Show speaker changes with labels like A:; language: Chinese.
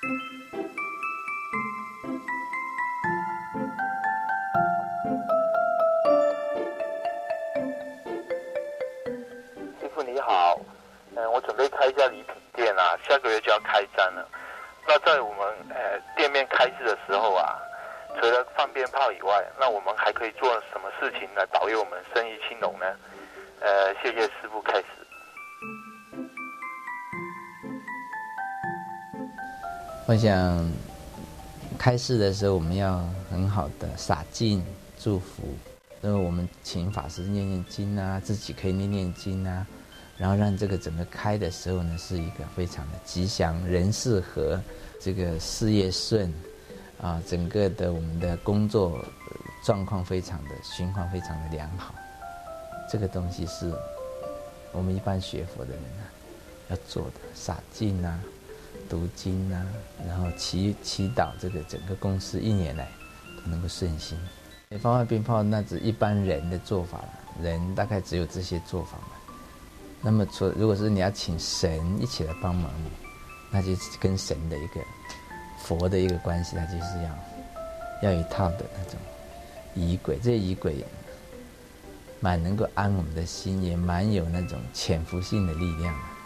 A: 师傅你好，我准备开一家礼品店啊，下个月就要开张了。那在我们店面开市的时候啊，除了放鞭炮以外，那我们还可以做什么事情来保佑我们生意兴隆呢？谢谢师傅开始。
B: 我想开市的时候，我们要很好的洒净祝福，因为我们请法师念念经啊，自己可以念念经啊，然后让这个整个开的时候呢，是一个非常的吉祥，人事和，这个事业顺，啊，整个的我们的工作状况非常的循环非常的良好。这个东西是我们一般学佛的人啊要做的，洒净啊，读经啊，然后祈祷这个整个公司一年来都能够顺心。放放鞭炮那只一般人的做法，人大概只有这些做法嘛。那么如果是你要请神一起来帮忙，那就跟神的一个佛的一个关系，它就是要有一套的那种仪轨，这些仪轨蛮能够安我们的心，也蛮有那种潜伏性的力量的。